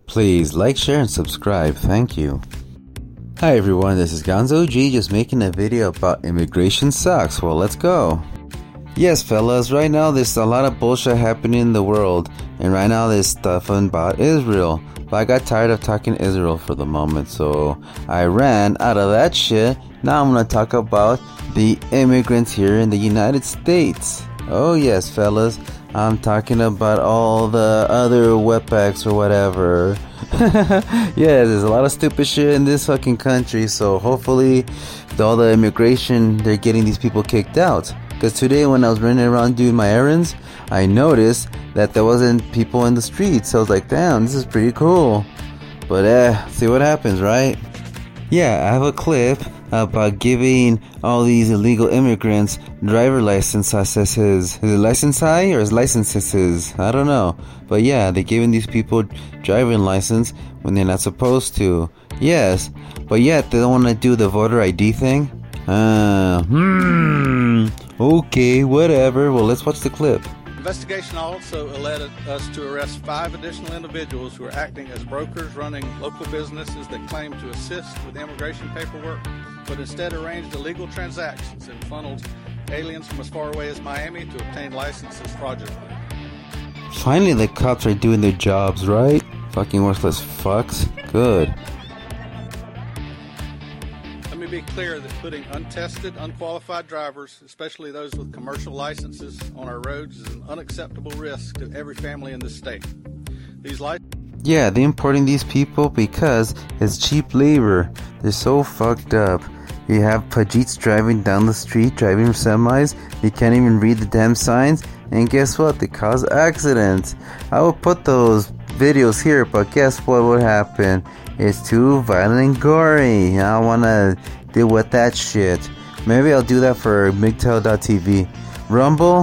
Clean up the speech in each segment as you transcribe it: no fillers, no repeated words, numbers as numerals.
Please like, share, and subscribe. Thank you. Hi everyone, this is Gonzo G, just making a video about immigration sucks. Well, let's go. Yes, fellas, right now there's a lot of bullshit happening in the world, and right now there's stuff about Israel. But I got tired of talking Israel for the moment, so I ran out of that shit. Now I'm gonna talk about the immigrants here in the United States. Oh yes, fellas, I'm talking about all the other wetbacks or whatever. Yeah, there's a lot of stupid shit in this fucking country, so hopefully all the immigration, they're getting these people kicked out. Because today when I was running around doing my errands, I noticed that there wasn't people in the streets. So I was like, damn, this is pretty cool. But see what happens, right? Yeah, I have a clip about giving all these illegal immigrants driver licenses. Is it license high or is licenses? I don't know. But yeah, they're giving these people driving license when they're not supposed to. Yes, but yet they don't want to do the voter ID thing. Okay, whatever. Well, let's watch the clip. Investigation also led us to arrest 5 additional individuals who are acting as brokers running local businesses that claim to assist with immigration paperwork, but instead arranged illegal transactions and funneled aliens from as far away as Miami to obtain licenses fraudulently. Finally, the cops are doing their jobs, right? Fucking worthless fucks. Good. Let me be clear that putting untested, unqualified drivers, especially those with commercial licenses, on our roads is an unacceptable risk to every family in this state. Yeah, they're importing these people because it's cheap labor. They're so fucked up. You have Pajeets driving down the street, driving semis. They can't even read the damn signs. And guess what? They cause accidents. I will put those videos here, but guess what would happen? It's too violent and gory. I don't want to deal with that shit. Maybe I'll do that for MGTOW.tv. Rumble?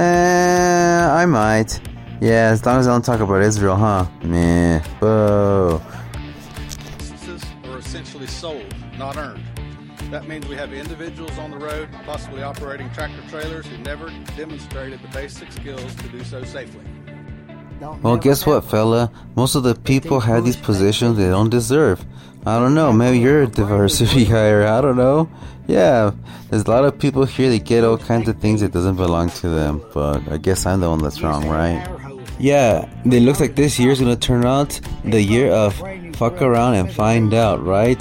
I might. Yeah, as long as I don't talk about Israel, huh? Meh. Boo. Licenses are essentially sold, not earned. That means we have individuals on the road, possibly operating tractor trailers, who never demonstrated the basic skills to do so safely. Well, guess what, fella? Most of the people have these positions they don't deserve. I don't know, maybe you're a diversity hire, I don't know. Yeah, there's a lot of people here that get all kinds of things that doesn't belong to them, but I guess I'm the one that's wrong, right? Yeah, it looks like this year's gonna turn out the year of fuck around and find out, right?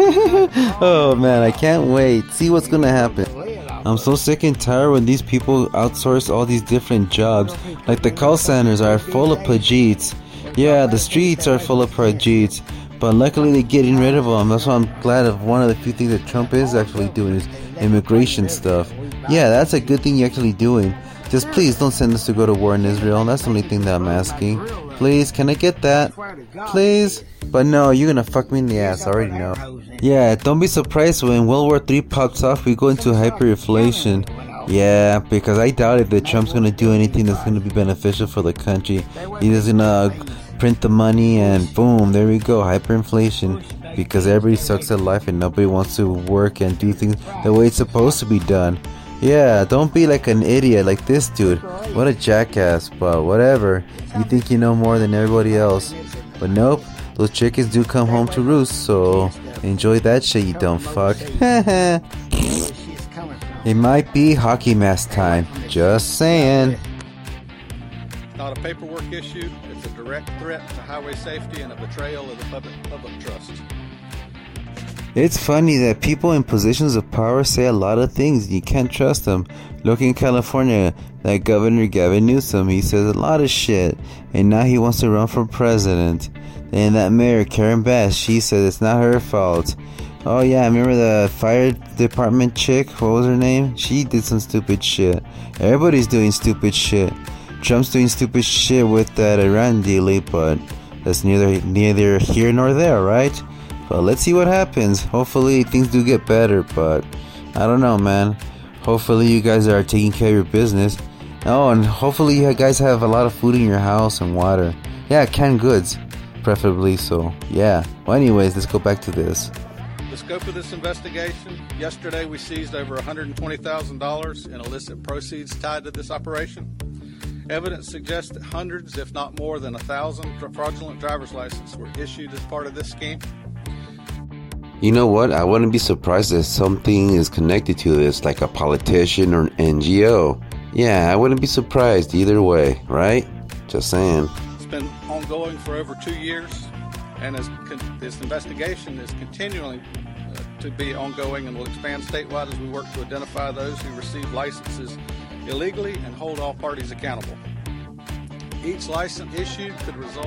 Oh man, I can't wait. See what's gonna happen. I'm so sick and tired when these people outsource all these different jobs. Like the call centers are full of Pajeets. Yeah, the streets are full of Pajeets. But luckily they're getting rid of them. That's why I'm glad of one of the few things that Trump is actually doing is immigration stuff. Yeah, that's a good thing you're actually doing. Just please don't send us to go to war in Israel. That's the only thing that I'm asking. Please, can I get that? Please? But no, you're gonna fuck me in the ass, I already know. Yeah, don't be surprised when World War III pops off, we go into hyperinflation. Yeah, because I doubt it that Trump's gonna do anything that's gonna be beneficial for the country. He's just gonna print the money and boom, there we go, hyperinflation. Because everybody sucks at life and nobody wants to work and do things the way it's supposed to be done. Yeah, don't be like an idiot like this dude. What a jackass, but whatever. You think you know more than everybody else. But nope, those chickens do come home to roost, so enjoy that shit, you dumb fuck. It might be hockey mask time. Just saying. It's not a paperwork issue, it's a direct threat to highway safety and a betrayal of the public trust. It's funny that people in positions of power say a lot of things. You can't trust them. Look in California, that Governor Gavin Newsom, he says a lot of shit. And now he wants to run for president. And that mayor, Karen Bass, she says it's not her fault. Oh yeah, I remember the fire department chick, what was her name? She did some stupid shit. Everybody's doing stupid shit. Trump's doing stupid shit with that Iran deal, but that's neither here nor there, right? But let's see what happens. Hopefully things do get better, but I don't know, man. Hopefully you guys are taking care of your business. Oh, and hopefully you guys have a lot of food in your house and water. Yeah, canned goods, preferably, so yeah. Well, anyways, let's go back to this. The scope of this investigation: yesterday we seized over $120,000 in illicit proceeds tied to this operation. Evidence suggests that hundreds, if not more than 1,000 fraudulent driver's licenses were issued as part of this scheme. You know what? I wouldn't be surprised if something is connected to this, like a politician or an NGO. Yeah, I wouldn't be surprised either way, right? Just saying. It's been ongoing for over 2 years, and this investigation is continuing to be ongoing and will expand statewide as we work to identify those who receive licenses illegally and hold all parties accountable. Each license issued could result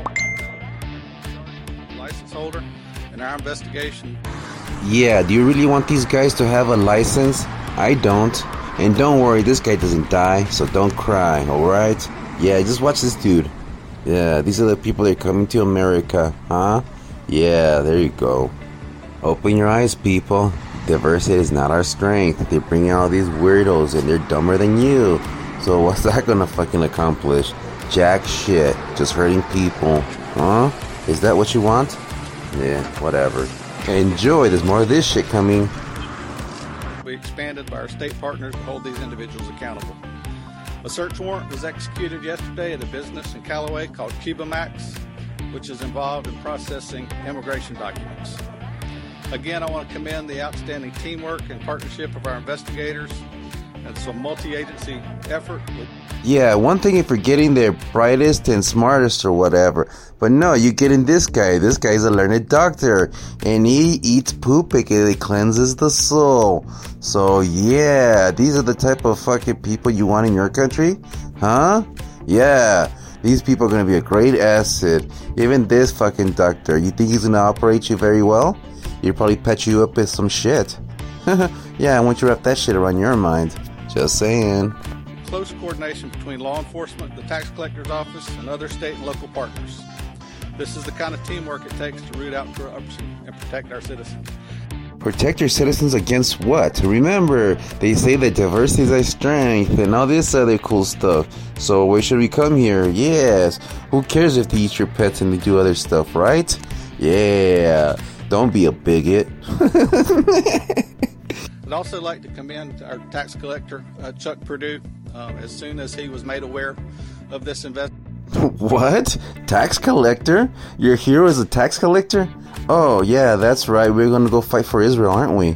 in a license holder in our investigation. Yeah, do you really want these guys to have a license? I don't. And don't worry, this guy doesn't die, so don't cry, alright? Yeah, just watch this dude. Yeah, these are the people that are coming to America, huh? Yeah, there you go. Open your eyes, people. Diversity is not our strength. They bring in all these weirdos and they're dumber than you. So what's that gonna fucking accomplish? Jack shit. Just hurting people. Huh? Is that what you want? Yeah, whatever. Enjoy, there's more of this shit coming. We expanded by our state partners to hold these individuals accountable. A search warrant was executed yesterday at a business in Callaway called CubaMax, which is involved in processing immigration documents. Again, I want to commend the outstanding teamwork and partnership of our investigators and some multi-agency effort. Yeah, one thing if you're getting their brightest and smartest or whatever, but no, you're getting this guy. This guy's a learned doctor, and he eats poop because it cleanses the soul. So yeah, these are the type of fucking people you want in your country, huh? Yeah, these people are gonna be a great asset. Even this fucking doctor, you think he's gonna operate you very well? He'll probably patch you up with some shit. Yeah, I want you to wrap that shit around your mind. Just saying. Close coordination between law enforcement, the tax collector's office, and other state and local partners. This is the kind of teamwork it takes to root out corruption and protect our citizens. Protect your citizens against what? Remember, they say that diversity is our strength and all this other cool stuff. So why should we come here? Yes. Who cares if they eat your pets and they do other stuff, right? Yeah. Don't be a bigot. I'd also like to commend our tax collector, Chuck Purdue, as soon as he was made aware of this investigation. What? Tax collector? Your hero is a tax collector? Oh, yeah, that's right. We're going to go fight for Israel, aren't we?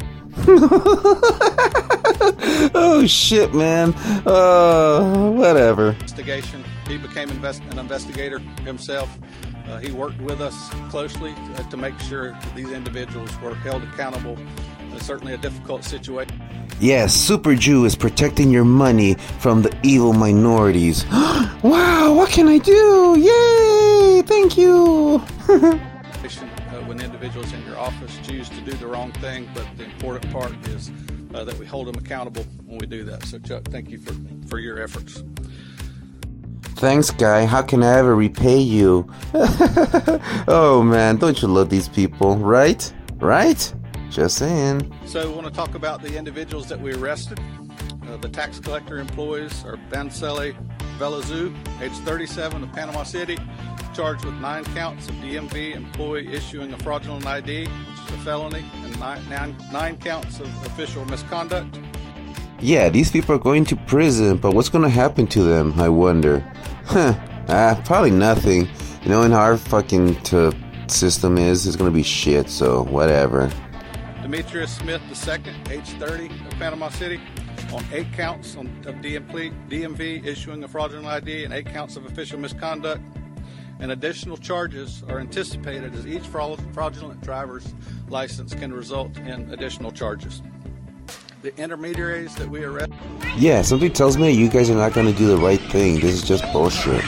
Oh, shit, man. Whatever. Investigation. He became an investigator himself. He worked with us closely to make sure that these individuals were held accountable. It's certainly a difficult situation. Yes, Super Jew is protecting your money from the evil minorities. Wow, what can I do? Yay! Thank you! When individuals in your office choose to do the wrong thing, but the important part is that we hold them accountable when we do that. So, Chuck, thank you for your efforts. Thanks, guy. How can I ever repay you? Oh, man, don't you love these people, right? Right? Just saying. So we want to talk about the individuals that we arrested. The tax collector employees are Bansele Velazou, age 37, of Panama City, charged with 9 counts of DMV employee issuing a fraudulent ID, which is a felony, and 9 counts of official misconduct. Yeah, these people are going to prison, but what's going to happen to them, I wonder? Probably nothing. You know, in how our fucking system is, it's going to be shit, so whatever. Demetrius Smith II, age 30, of Panama City, on 8 counts of DMV issuing a fraudulent ID and 8 counts of official misconduct. And additional charges are anticipated as each fraudulent driver's license can result in additional charges. The intermediaries that we arrested. Yeah, something tells me you guys are not going to do the right thing. This is just bullshit.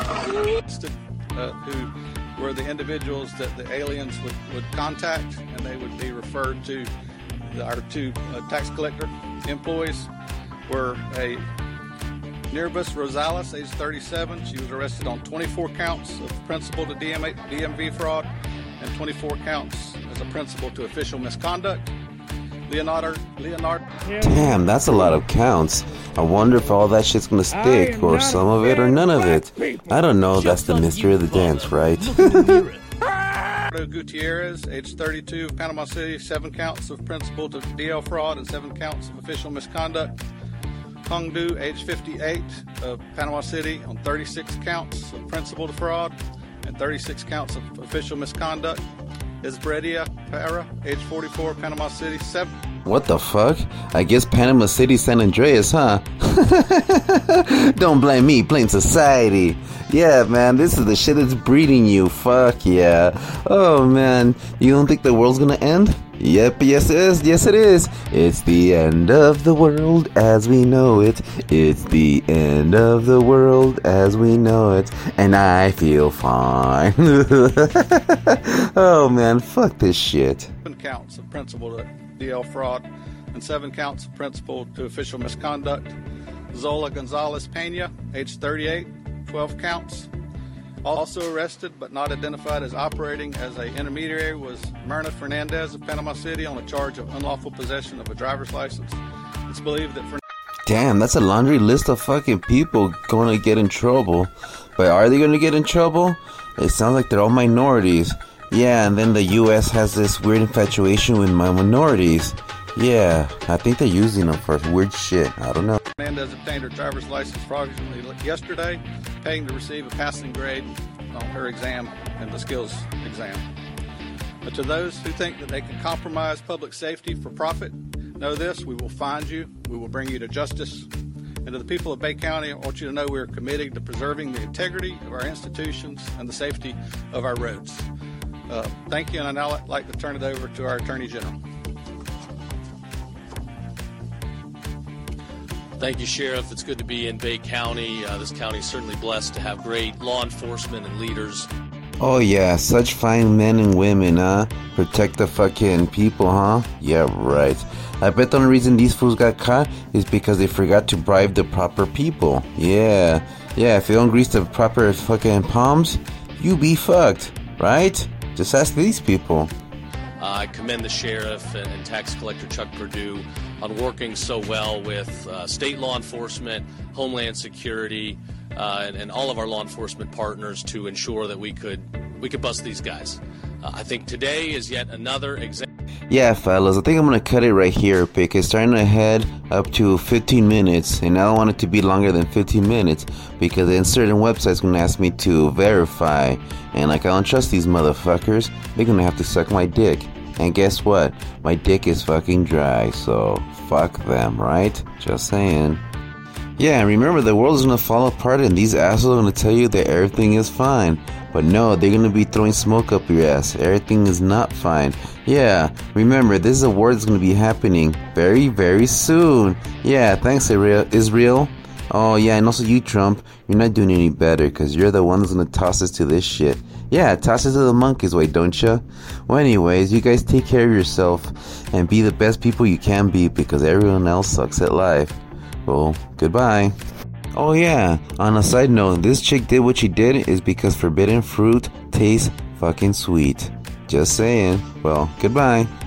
Who were the individuals that the aliens would contact, and they would be referred to our 2 tax collector employees were a Nirbus Rosales, age 37. She was arrested on 24 counts of principal to DMV fraud and 24 counts as a principal to official misconduct. Leonardo. Damn, that's a lot of counts. I wonder if all that shit's gonna stick, or some of it, or none of it. I don't know, that's the mystery of the dance, right? Gutierrez, age 32, of Panama City, 7 counts of principal to DL fraud and 7 counts of official misconduct. Hung Du, age 58, of Panama City, on 36 counts of principal defraud and 36 counts of official misconduct. Isbredia Para, age 44, Panama City, 7. What the fuck? I guess Panama City, San Andreas, huh? Don't blame me, blame society. Yeah, man, this is the shit that's breeding you. Fuck yeah. Oh, man, you don't think the world's gonna end? Yep, yes it is, yes it is. It's the end of the world as we know it. It's the end of the world as we know it. And I feel fine. Oh man, fuck this shit. 7 counts of principal to DL fraud and 7 counts of principal to official misconduct. Zola Gonzalez Pena, age 38, 12 counts. Also arrested but not identified as operating as an intermediary was Myrna Fernandez of Panama City on a charge of unlawful possession of a driver's license. It's believed that Damn, that's a laundry list of fucking people going to get in trouble. But are they going to get in trouble? It sounds like they're all minorities. Yeah, and then the U.S. has this weird infatuation with minorities. Yeah, I think they're using them for weird shit. I don't know. Fernandez obtained her driver's license fraudulently yesterday, paying to receive a passing grade on her exam and the skills exam. But to those who think that they can compromise public safety for profit, know this: we will find you, we will bring you to justice. And to the people of Bay County, I want you to know we are committed to preserving the integrity of our institutions and the safety of our roads. Thank you, and I'd now like to turn it over to our Attorney General. Thank you, Sheriff. It's good to be in Bay County. This county is certainly blessed to have great law enforcement and leaders. Oh yeah, such fine men and women, huh? Protect the fucking people, huh? Yeah, right. I bet the only reason these fools got caught is because they forgot to bribe the proper people. Yeah, if you don't grease the proper fucking palms, you be fucked, right? Just ask these people. I commend the Sheriff and Tax Collector Chuck Perdue on working so well with state law enforcement, Homeland Security, and all of our law enforcement partners to ensure that we could bust these guys. I think today is yet another example. Yeah, fellas, I think I'm gonna cut it right here because it's starting to head up to 15 minutes, and I don't want it to be longer than 15 minutes because then certain websites gonna ask me to verify, and like I don't trust these motherfuckers, they're gonna have to suck my dick. And guess what? My dick is fucking dry, so fuck them, right? Just saying. Yeah, and remember, the world is gonna fall apart and these assholes are gonna tell you that everything is fine. But no, they're gonna be throwing smoke up your ass. Everything is not fine. Yeah, remember, this is a war that's gonna be happening very, very soon. Yeah, thanks, Israel. Oh, yeah, and also you, Trump, you're not doing any better because you're the one that's gonna toss us to this shit. Yeah, toss it to the monkeys, wait, don't ya? Well, anyways, you guys take care of yourself and be the best people you can be because everyone else sucks at life. Well, goodbye. Oh yeah, on a side note, this chick did what she did is because forbidden fruit tastes fucking sweet. Just saying. Well, goodbye.